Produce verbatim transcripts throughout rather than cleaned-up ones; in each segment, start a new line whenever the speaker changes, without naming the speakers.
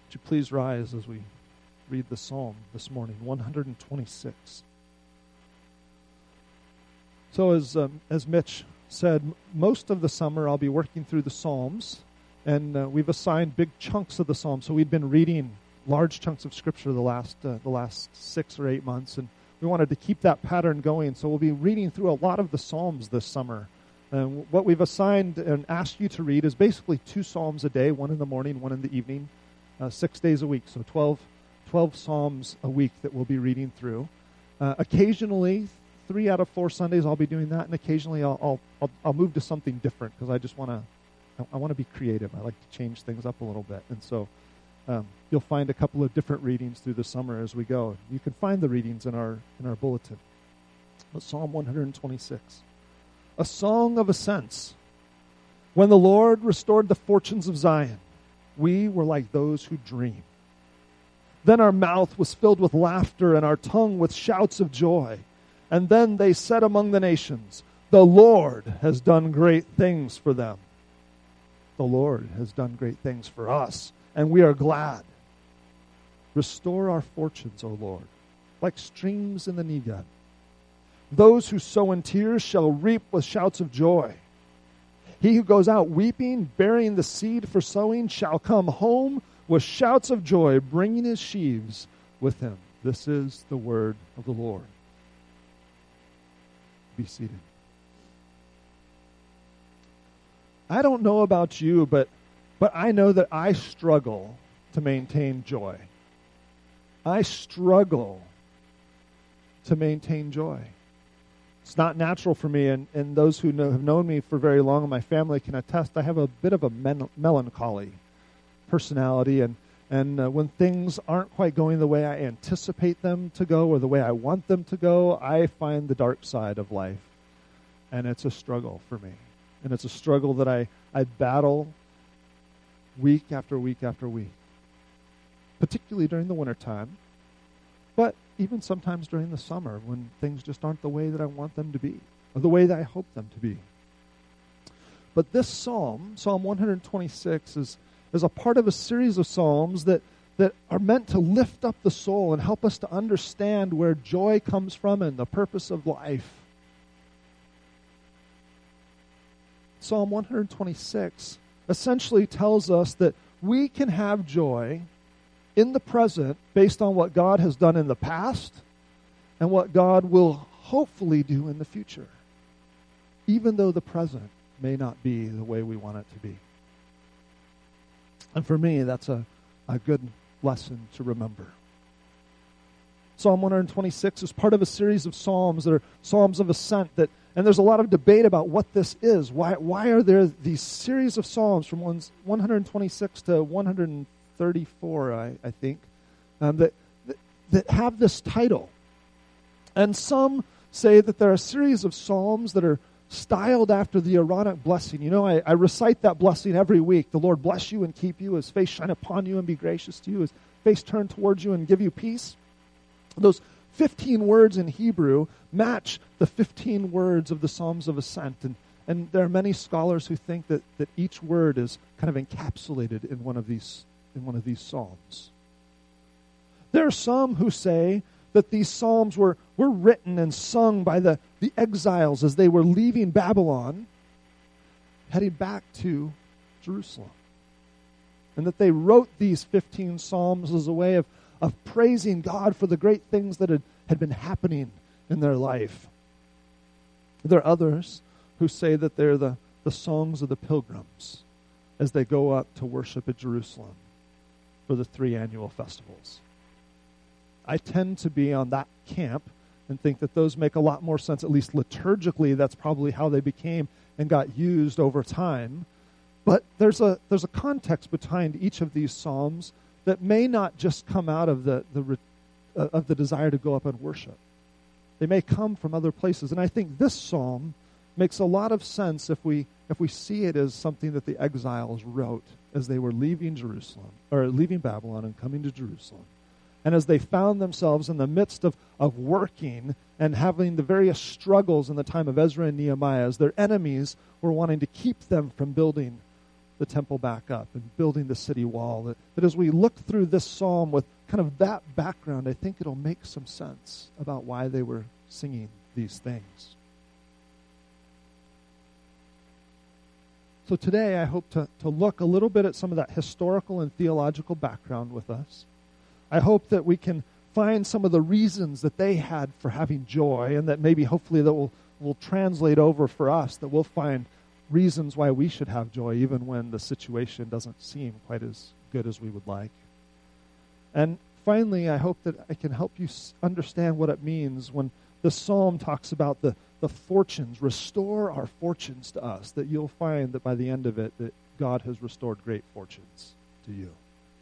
Would you please rise as we read the psalm this morning, one twenty-six. So as um, as Mitch said, most of the summer I'll be working through the Psalms, and uh, we've assigned big chunks of the Psalms. So we've been reading large chunks of Scripture the last uh, the last six or eight months, and we wanted to keep that pattern going. So we'll be reading through a lot of the Psalms this summer. And what we've assigned and asked you to read is basically two Psalms a day, one in the morning, one in the evening, uh, six days a week. So twelve, twelve Psalms a week that we'll be reading through. Uh, occasionally, three out of four Sundays I'll be doing that, and occasionally I'll I'll I'll, I'll move to something different because I just want to I, I want to be creative. I like to change things up a little bit, and so um, you'll find a couple of different readings through the summer as we go. You can find the readings in our in our bulletin. But Psalm one twenty-six, a song of ascents. When the Lord restored the fortunes of Zion, we were like those who dream. Then our mouth was filled with laughter and our tongue with shouts of joy. And then they said among the nations, the Lord has done great things for them. The Lord has done great things for us, and we are glad. Restore our fortunes, O Lord, like streams in the Negev. Those who sow in tears shall reap with shouts of joy. He who goes out weeping, bearing the seed for sowing, shall come home with shouts of joy, bringing his sheaves with him. This is the word of the Lord. Be seated. I don't know about you, but but I know that I struggle to maintain joy. I struggle to maintain joy. It's not natural for me, and, and those who know, have known me for very long in my family can attest, I have a bit of a men- melancholy personality, and, and uh, when things aren't quite going the way I anticipate them to go or the way I want them to go, I find the dark side of life, and it's a struggle for me. And it's a struggle that I, I battle week after week after week, particularly during the wintertime, but even sometimes during the summer when things just aren't the way that I want them to be, or the way that I hope them to be. But this psalm, Psalm one twenty-six, is, is a part of a series of psalms that, that are meant to lift up the soul and help us to understand where joy comes from and the purpose of life. Psalm one twenty-six essentially tells us that we can have joy in the present based on what God has done in the past and what God will hopefully do in the future, even though the present may not be the way we want it to be. And for me, that's a, a good lesson to remember. Psalm one hundred twenty-six is part of a series of psalms that are psalms of ascent, that, and there's a lot of debate about what this is. Why, why are there these series of psalms from one hundred twenty-six to one hundred thirty-four, I, I think, um, that, that that have this title? And some say that there are a series of psalms that are styled after the Aaronic blessing. You know, I, I recite that blessing every week. The Lord bless you and keep you, his face shine upon you and be gracious to you, his face turn towards you and give you peace. Those fifteen words in Hebrew match the fifteen words of the Psalms of Ascent. And, and there are many scholars who think that, that each word is kind of encapsulated in one of these in one of these psalms. There are some who say that these psalms were, were written and sung by the, the exiles as they were leaving Babylon, heading back to Jerusalem. And that they wrote these fifteen psalms as a way of, of praising God for the great things that had, had been happening in their life. There are others who say that they're the, the songs of the pilgrims as they go up to worship at Jerusalem for the three annual festivals. I tend to be on that camp and think that those make a lot more sense, at least liturgically. That's probably how they became and got used over time. But there's a there's a context behind each of these psalms that may not just come out of the, the uh, of the desire to go up and worship. They may come from other places. And I think this psalm makes a lot of sense if we if we see it as something that the exiles wrote as they were leaving Jerusalem, or leaving Babylon and coming to Jerusalem. And as they found themselves in the midst of, of working and having the various struggles in the time of Ezra and Nehemiah, as their enemies were wanting to keep them from building the temple back up and building the city wall. That, that as we look through this psalm with kind of that background, I think it'll make some sense about why they were singing these things. So today I hope to, to look a little bit at some of that historical and theological background with us. I hope that we can find some of the reasons that they had for having joy, and that maybe hopefully that will, will translate over for us, that we'll find reasons why we should have joy even when the situation doesn't seem quite as good as we would like. And finally, I hope that I can help you understand what it means when the psalm talks about the, the fortunes, restore our fortunes to us, that you'll find that by the end of it that God has restored great fortunes to you.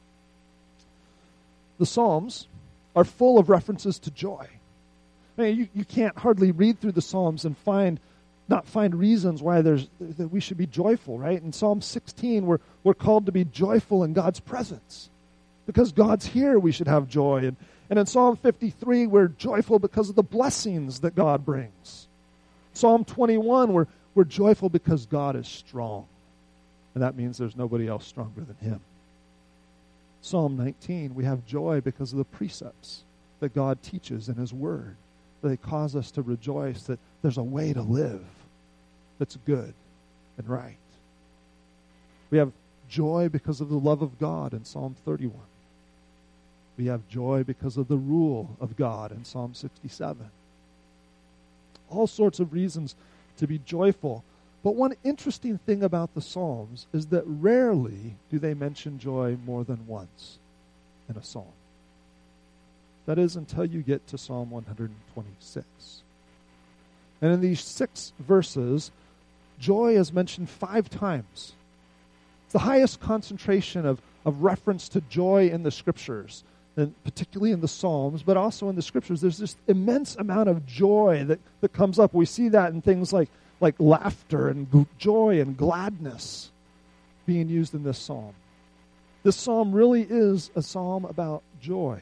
The Psalms are full of references to joy. I mean, you, you can't hardly read through the Psalms and find not find reasons why there's that we should be joyful, right? In Psalm sixteen, we're, we're called to be joyful in God's presence. Because God's here, we should have joy. And, and in Psalm fifty-three, we're joyful because of the blessings that God brings. Psalm twenty-one, we're, we're joyful because God is strong. And that means there's nobody else stronger than him. Psalm nineteen, we have joy because of the precepts that God teaches in his word. They cause us to rejoice that there's a way to live that's good and right. We have joy because of the love of God in Psalm thirty-one. We have joy because of the rule of God in Psalm sixty-seven. All sorts of reasons to be joyful. But one interesting thing about the Psalms is that rarely do they mention joy more than once in a psalm. That is until you get to Psalm one twenty-six. And in these six verses, joy is mentioned five times. It's the highest concentration of, of reference to joy in the Scriptures, and particularly in the Psalms, but also in the Scriptures. There's this immense amount of joy that, that comes up. We see that in things like, like laughter and g- joy and gladness being used in this psalm. This psalm really is a psalm about joy.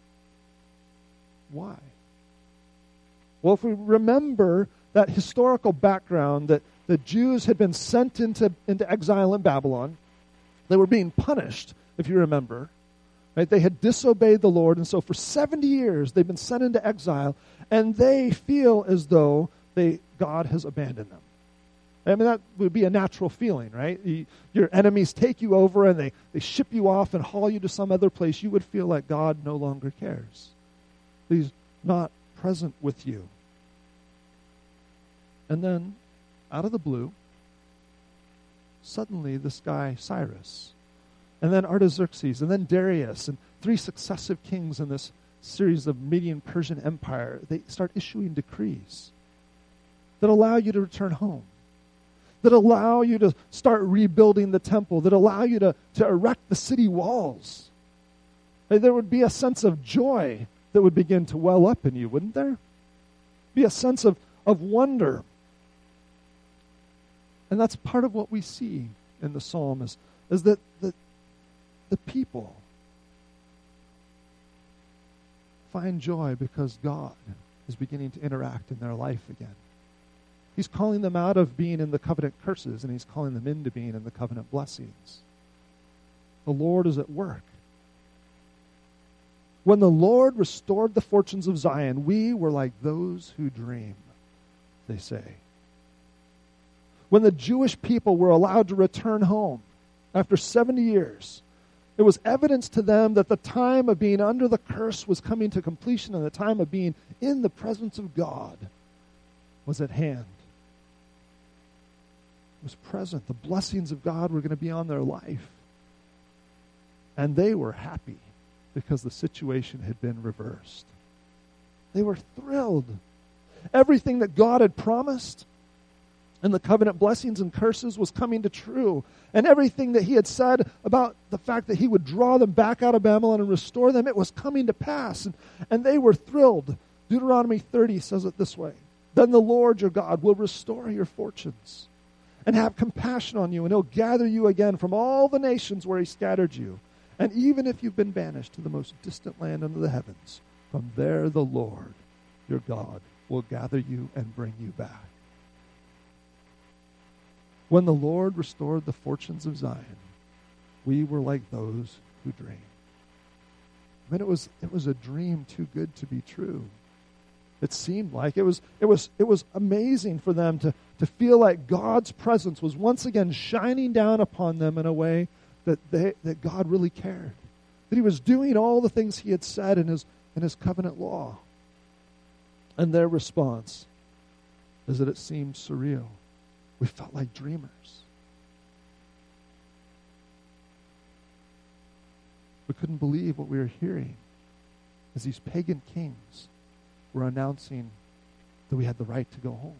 Why? Well, if we remember that historical background that the Jews had been sent into, into exile in Babylon, they were being punished, if you remember. Right? They had disobeyed the Lord, and so for seventy years they've been sent into exile, and they feel as though they God has abandoned them. I mean, that would be a natural feeling, right? You, your enemies take you over, and they, they ship you off and haul you to some other place. You would feel like God no longer cares. He's not present with you. And then, out of the blue, suddenly this guy, Cyrus, and then Artaxerxes, and then Darius, and three successive kings in this series of Median Persian Empire, they start issuing decrees that allow you to return home, that allow you to start rebuilding the temple, that allow you to, to erect the city walls. There would be a sense of joy that would begin to well up in you, wouldn't there? Be a sense of, of wonder. And that's part of what we see in the psalm is, is that the, the people find joy because God is beginning to interact in their life again. He's calling them out of being in the covenant curses, and he's calling them into being in the covenant blessings. The Lord is at work. When the Lord restored the fortunes of Zion, we were like those who dream, they say. When the Jewish people were allowed to return home after seventy years, it was evidence to them that the time of being under the curse was coming to completion, and the time of being in the presence of God was at hand. It was present. The blessings of God were going to be on their life. And they were happy because the situation had been reversed. They were thrilled. Everything that God had promised and the covenant blessings and curses was coming to true. And everything that he had said about the fact that he would draw them back out of Babylon and restore them, it was coming to pass. And, and they were thrilled. Deuteronomy thirty says it this way. Then the Lord your God will restore your fortunes and have compassion on you, and he'll gather you again from all the nations where he scattered you. And even if you've been banished to the most distant land under the heavens, from there the Lord, your God, will gather you and bring you back. When the Lord restored the fortunes of Zion, we were like those who dream. I mean, it was it was a dream too good to be true. It seemed like it was it was it was amazing for them to, to feel like God's presence was once again shining down upon them in a way that they that God really cared. That he was doing all the things he had said in his in his covenant law. And their response is that it seemed surreal. We felt like dreamers. We couldn't believe what we were hearing as these pagan kings were announcing that we had the right to go home.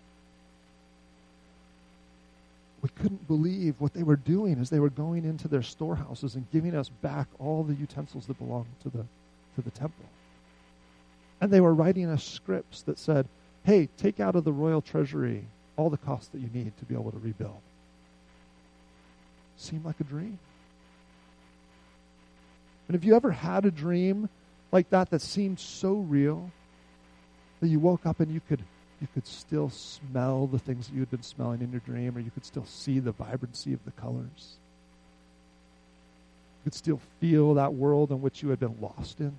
We couldn't believe what they were doing as they were going into their storehouses and giving us back all the utensils that belonged to the, to the temple. And they were writing us scripts that said, hey, take out of the royal treasury all the costs that you need to be able to rebuild. Seemed like a dream. And have you ever had a dream like that that seemed so real that you woke up and you could you could still smell the things that you had been smelling in your dream, or you could still see the vibrancy of the colors? You could still feel that world in which you had been lost in?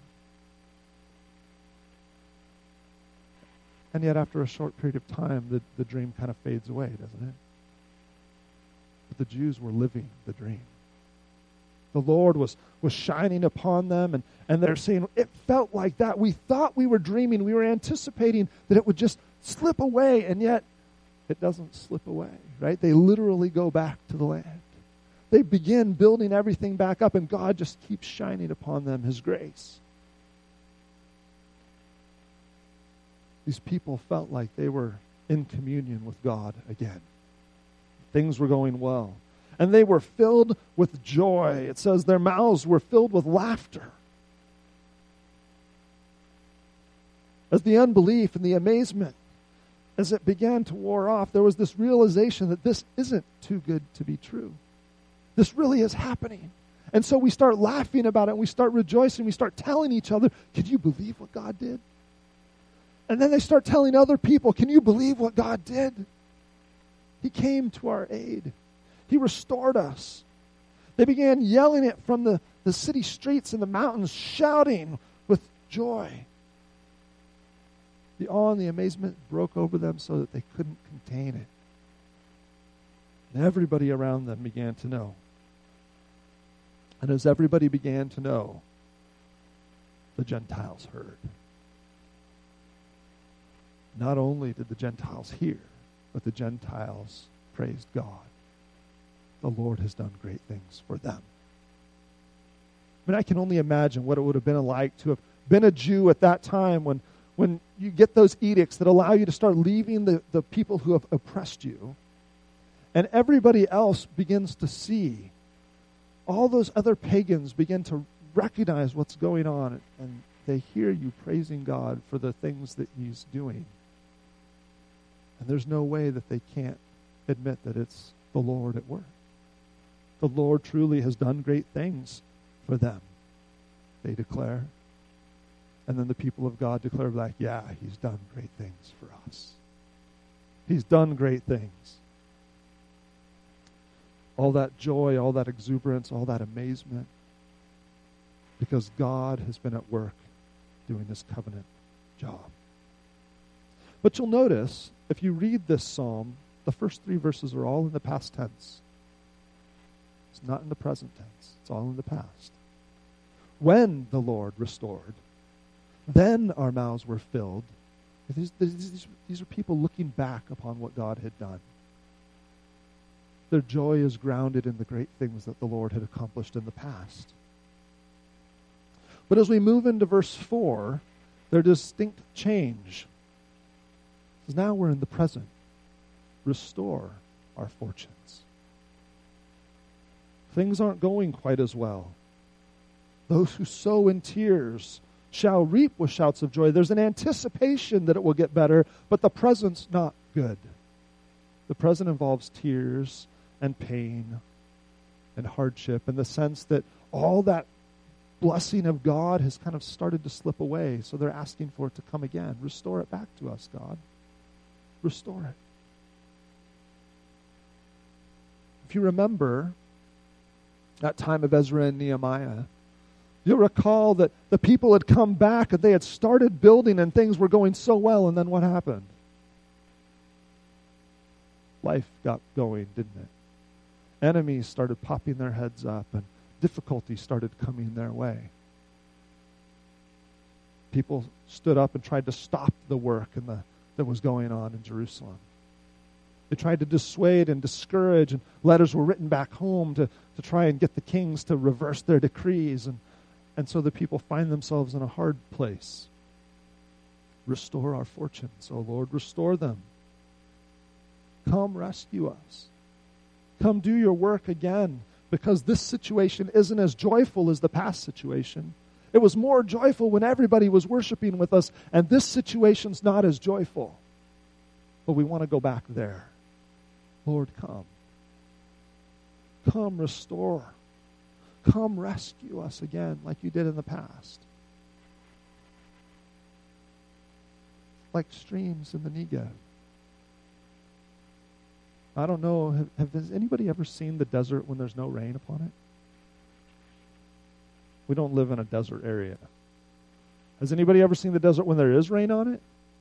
And yet after a short period of time, the, the dream kind of fades away, doesn't it? But the Jews were living the dream. The Lord was, was shining upon them, and, and they're saying, it felt like that. We thought we were dreaming. We were anticipating that it would just slip away, and yet it doesn't slip away, right? They literally go back to the land. They begin building everything back up, and God just keeps shining upon them his grace. These people felt like they were in communion with God again. Things were going well. And they were filled with joy. It says their mouths were filled with laughter. As the unbelief and the amazement, as it began to wear off, there was this realization that this isn't too good to be true. This really is happening. And so we start laughing about it, and we start rejoicing. We start telling each other, can you believe what God did? And then they start telling other people, can you believe what God did? He came to our aid. He restored us. They began yelling it from the, the city streets and the mountains, shouting with joy. The awe and the amazement broke over them so that they couldn't contain it. And everybody around them began to know. And as everybody began to know, the Gentiles heard. Not only did the Gentiles hear, but the Gentiles praised God. The Lord has done great things for them. I mean, I can only imagine what it would have been like to have been a Jew at that time when, when you get those edicts that allow you to start leaving the, the people who have oppressed you, and everybody else begins to see. All those other pagans begin to recognize what's going on, and they hear you praising God for the things that he's doing. And there's no way that they can't admit that it's the Lord at work. The Lord truly has done great things for them, they declare. And then the people of God declare back, yeah, he's done great things for us. He's done great things. All that joy, all that exuberance, all that amazement, because God has been at work doing this covenant job. But you'll notice, if you read this psalm, the first three verses are all in the past tense. It's not in the present tense. It's all in the past. When the Lord restored, then our mouths were filled. These, these, these are people looking back upon what God had done. Their joy is grounded in the great things that the Lord had accomplished in the past. But as we move into verse four, there's distinct change. Because now we're in the present. Restore our fortunes. Things aren't going quite as well. Those who sow in tears shall reap with shouts of joy. There's an anticipation that it will get better, but the present's not good. The present involves tears and pain and hardship, in the sense that all that blessing of God has kind of started to slip away. So they're asking for it to come again. Restore it back to us, God. Restore it. if you remember that time of Ezra and Nehemiah, you'll recall that the people had come back and they had started building and things were going so well, and then what happened? Life got going, didn't it? Enemies started popping their heads up and difficulty started coming their way. People stood up and tried to stop the work and the, that was going on in Jerusalem. They tried to dissuade and discourage, and letters were written back home to, to try and get the kings to reverse their decrees. And, and so the people find themselves in a hard place. Restore our fortunes, O Lord, restore them. Come rescue us. Come do your work again, because this situation isn't as joyful as the past situation. It was more joyful when everybody was worshiping with us, and this situation's not as joyful. But we want to go back there. Lord, come. Come restore. Come rescue us again like you did in the past. Like streams in the Negev. I don't know, have, have, has anybody ever seen the desert when there's no rain upon it? We don't live in a desert area. Has anybody ever seen the desert when there is rain on it?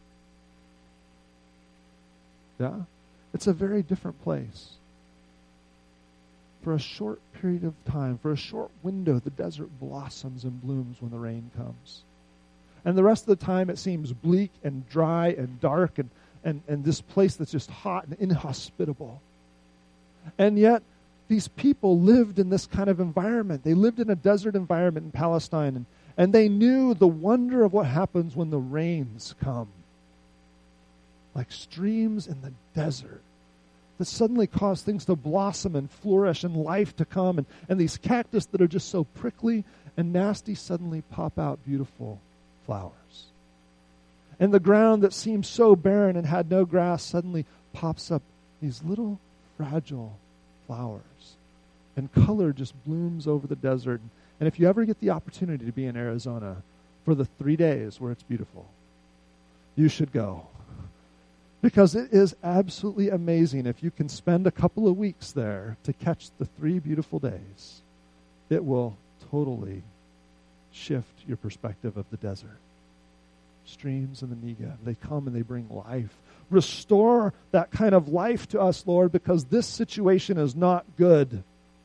Yeah? It's a very different place. For a short period of time, for a short window, the desert blossoms and blooms when the rain comes. And the rest of the time it seems bleak and dry and dark and And, and this place that's just hot and inhospitable. And yet, these people lived in this kind of environment. They lived in a desert environment in Palestine, and, and they knew the wonder of what happens when the rains come. Like streams in the desert that suddenly cause things to blossom and flourish and life to come. And, and these cactus that are just so prickly and nasty suddenly pop out beautiful flowers. And the ground that seemed so barren and had no grass suddenly pops up these little fragile flowers. And color just blooms over the desert. And if you ever get the opportunity to be in Arizona for the three days where it's beautiful, you should go. Because it is absolutely amazing if you can spend a couple of weeks there to catch the three beautiful days. It will totally shift your perspective of the desert. Streams in the Negev, they come and they bring life. Restore that kind of life to us, Lord, because this situation is not good.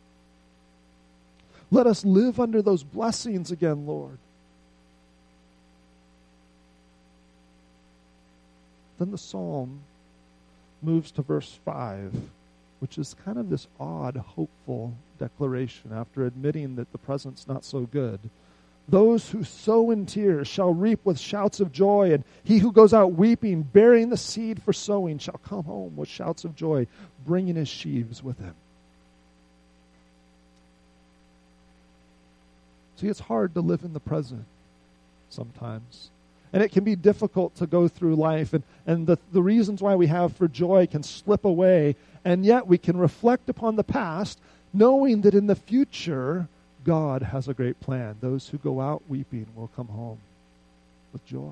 Let us live under those blessings again, Lord. Then the psalm moves to verse five, which is kind of this odd, hopeful declaration after admitting that the present's not so good. Those who sow in tears shall reap with shouts of joy, and he who goes out weeping, bearing the seed for sowing, shall come home with shouts of joy, bringing his sheaves with him. See, it's hard to live in the present sometimes. And it can be difficult to go through life, and, and the, the reasons why we have for joy can slip away, and yet we can reflect upon the past, knowing that in the future, God has a great plan. Those who go out weeping will come home with joy.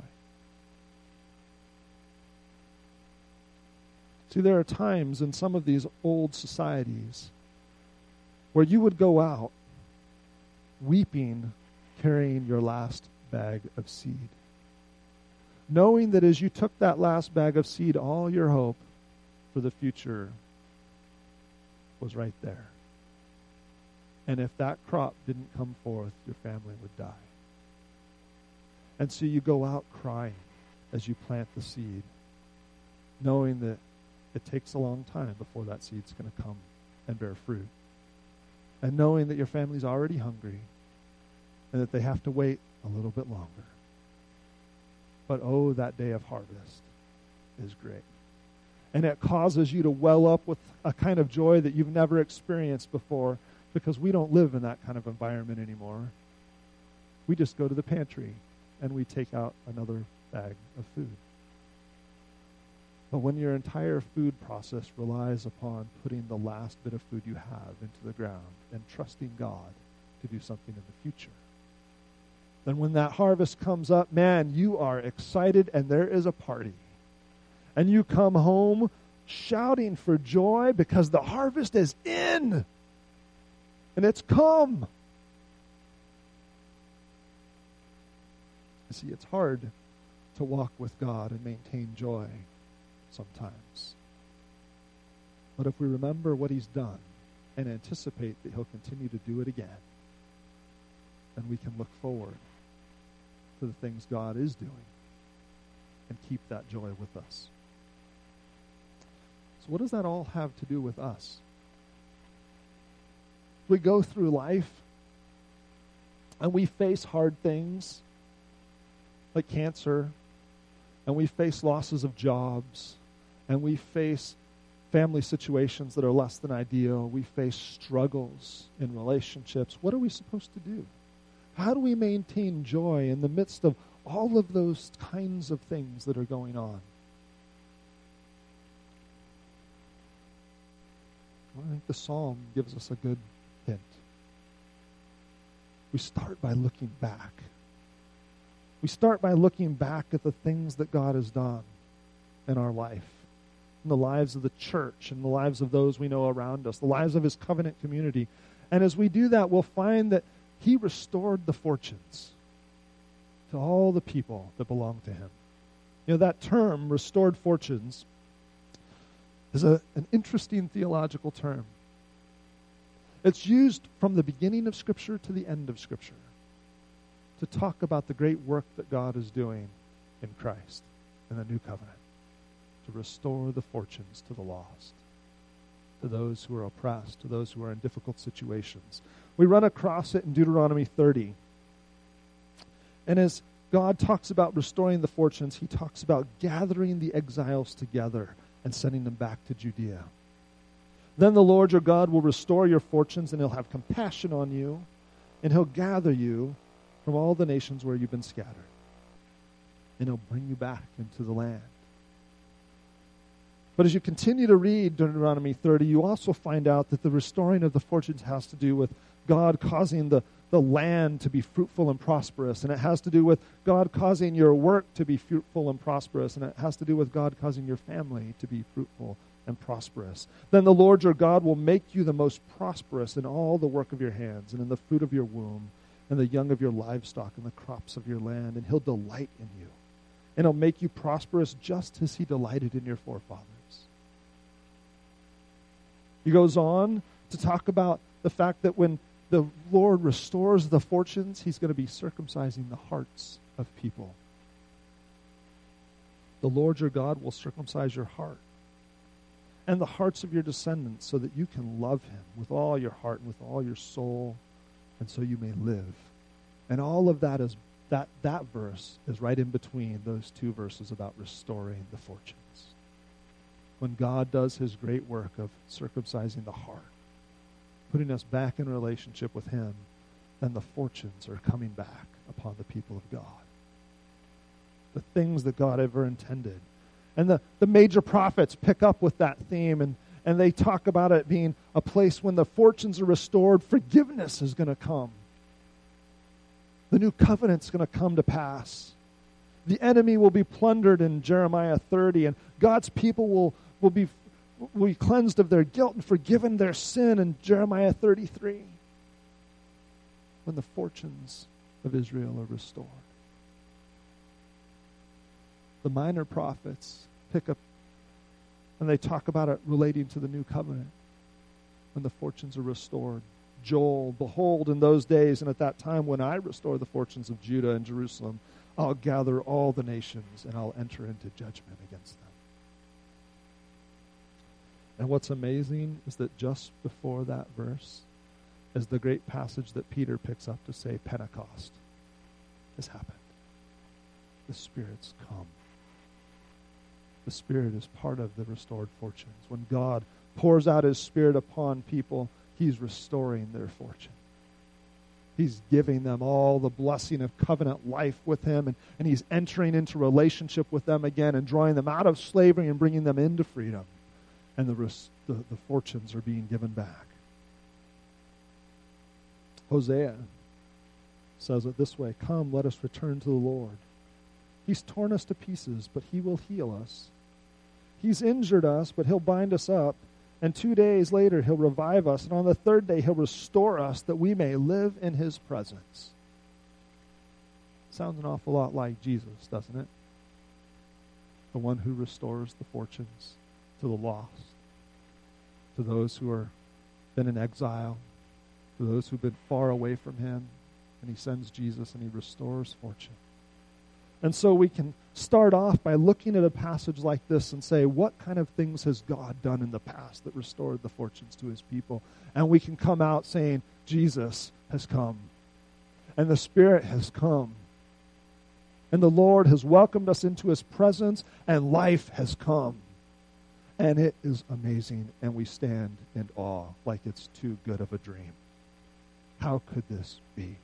See, there are times in some of these old societies where you would go out weeping, carrying your last bag of seed. Knowing that as you took that last bag of seed, all your hope for the future was right there. And if that crop didn't come forth, your family would die. And so you go out crying as you plant the seed, knowing that it takes a long time before that seed's going to come and bear fruit. And knowing that your family's already hungry and that they have to wait a little bit longer. But oh, that day of harvest is great. And it causes you to well up with a kind of joy that you've never experienced before, because we don't live in that kind of environment anymore. We just go to the pantry and we take out another bag of food. But when your entire food process relies upon putting the last bit of food you have into the ground and trusting God to do something in the future, then when that harvest comes up, man, you are excited and there is a party. And you come home shouting for joy because the harvest is in and it's come. You see, it's hard to walk with God and maintain joy sometimes. But if we remember what he's done and anticipate that he'll continue to do it again, then we can look forward to the things God is doing and keep that joy with us. So what does that all have to do with us? We go through life and we face hard things like cancer, and we face losses of jobs, and we face family situations that are less than ideal. We face struggles in relationships. What are we supposed to do? How do we maintain joy in the midst of all of those kinds of things that are going on? Well, I think the psalm gives us a good hint. We start by looking back. We start by looking back at the things that God has done in our life, in the lives of the church, in the lives of those we know around us, the lives of his covenant community. And as we do that, we'll find that he restored the fortunes to all the people that belong to him. You know, that term, restored fortunes, is a, an interesting theological term. It's used from the beginning of Scripture to the end of Scripture to talk about the great work that God is doing in Christ in the new covenant, to restore the fortunes to the lost, to those who are oppressed, to those who are in difficult situations. We run across it in Deuteronomy thirty. And as God talks about restoring the fortunes, he talks about gathering the exiles together and sending them back to Judea. Then the Lord your God will restore your fortunes, and he'll have compassion on you, and he'll gather you from all the nations where you've been scattered, and he'll bring you back into the land. But as you continue to read Deuteronomy thirty, you also find out that the restoring of the fortunes has to do with God causing the, the land to be fruitful and prosperous, and it has to do with God causing your work to be fruitful and prosperous, and it has to do with God causing your family to be fruitful and prosperous. Then the Lord your God will make you the most prosperous in all the work of your hands, and in the fruit of your womb, and the young of your livestock, and the crops of your land, and he'll delight in you. And he'll make you prosperous just as he delighted in your forefathers. He goes on to talk about the fact that when the Lord restores the fortunes, he's going to be circumcising the hearts of people. The Lord your God will circumcise your heart and the hearts of your descendants so that you can love him with all your heart and with all your soul, and so you may live. And all of that is that that verse is right in between those two verses about restoring the fortunes. When God does his great work of circumcising the heart, putting us back in relationship with him, then the fortunes are coming back upon the people of God. The things that God ever intended. And the, the major prophets pick up with that theme, and, and they talk about it being a place when the fortunes are restored, forgiveness is going to come. The new covenant's going to come to pass. The enemy will be plundered in Jeremiah thirty, and God's people will, will, be, will be cleansed of their guilt and forgiven their sin in Jeremiah thirty-three. When the fortunes of Israel are restored. The minor prophets pick up and they talk about it relating to the new covenant when the fortunes are restored. Joel, behold, in those days and at that time when I restore the fortunes of Judah and Jerusalem, I'll gather all the nations and I'll enter into judgment against them. And what's amazing is that just before that verse is the great passage that Peter picks up to say Pentecost has happened. The Spirit's come. The Spirit is part of the restored fortunes. When God pours out his Spirit upon people, he's restoring their fortune. He's giving them all the blessing of covenant life with him, and, and he's entering into relationship with them again and drawing them out of slavery and bringing them into freedom. And the, the, the fortunes are being given back. Hosea says it this way, come, let us return to the Lord. He's torn us to pieces, but he will heal us. He's injured us, but he'll bind us up. And two days later, he'll revive us. And on the third day, he'll restore us that we may live in his presence. Sounds an awful lot like Jesus, doesn't it? The one who restores the fortunes to the lost, to those who are been in exile, to those who've been far away from him. And he sends Jesus and he restores fortune. And so we can start off by looking at a passage like this and say, what kind of things has God done in the past that restored the fortunes to his people? And we can come out saying, Jesus has come. And the Spirit has come. And the Lord has welcomed us into his presence, and life has come. And it is amazing, and we stand in awe like it's too good of a dream. How could this be?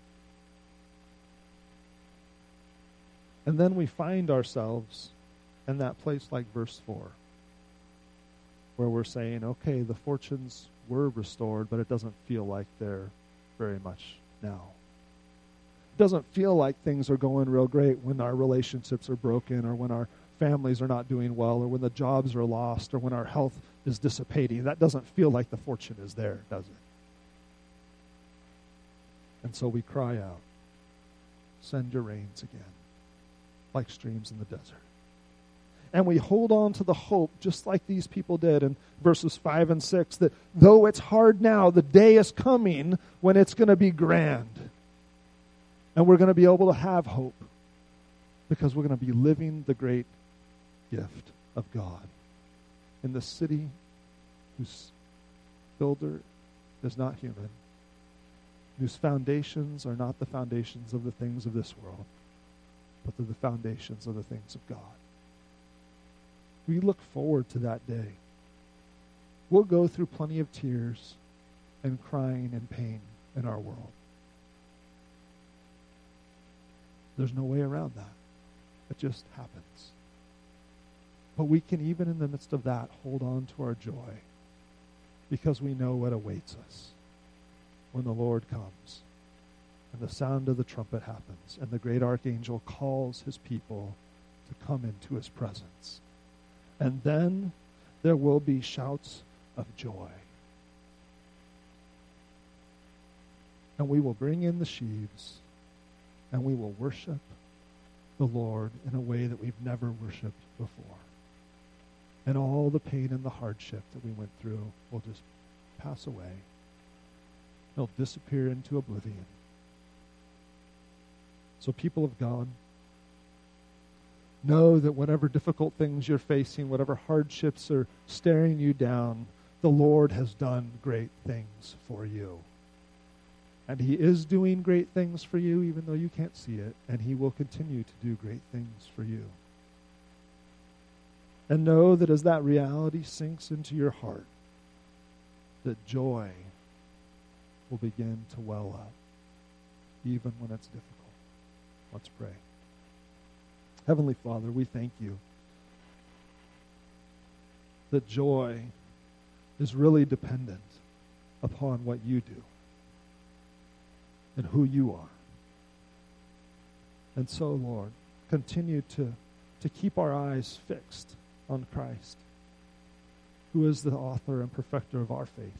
And then we find ourselves in that place like verse four, where we're saying, okay, the fortunes were restored, but it doesn't feel like they're very much now. It doesn't feel like things are going real great when our relationships are broken, or when our families are not doing well, or when the jobs are lost, or when our health is dissipating. That doesn't feel like the fortune is there, does it? And so we cry out, send your rains again, like streams in the desert. And we hold on to the hope, just like these people did in verses five and six, that though it's hard now, the day is coming when it's going to be grand. And we're going to be able to have hope, because we're going to be living the great gift of God in the city whose builder is not human, whose foundations are not the foundations of the things of this world, but they're the foundations of the things of God. We look forward to that day. We'll go through plenty of tears and crying and pain in our world. There's no way around that. It just happens. But we can, even in the midst of that, hold on to our joy, because we know what awaits us when the Lord comes and the sound of the trumpet happens and the great archangel calls his people to come into his presence. And then there will be shouts of joy. And we will bring in the sheaves, and we will worship the Lord in a way that we've never worshiped before. And all the pain and the hardship that we went through will just pass away. They'll disappear into oblivion. So, people of God, know that whatever difficult things you're facing, whatever hardships are staring you down, the Lord has done great things for you. And he is doing great things for you, even though you can't see it. And he will continue to do great things for you. And know that as that reality sinks into your heart, that joy will begin to well up, even when it's difficult. Let's pray. Heavenly Father, we thank you that joy is really dependent upon what you do and who you are. And so, Lord, continue to, to keep our eyes fixed on Christ, who is the author and perfecter of our faith,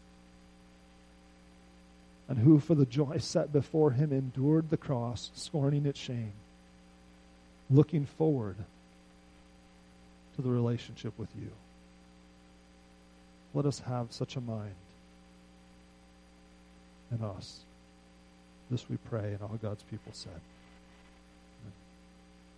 and who for the joy set before him endured the cross, scorning its shame, looking forward to the relationship with you. Let us have such a mind in us. This we pray, and all God's people said.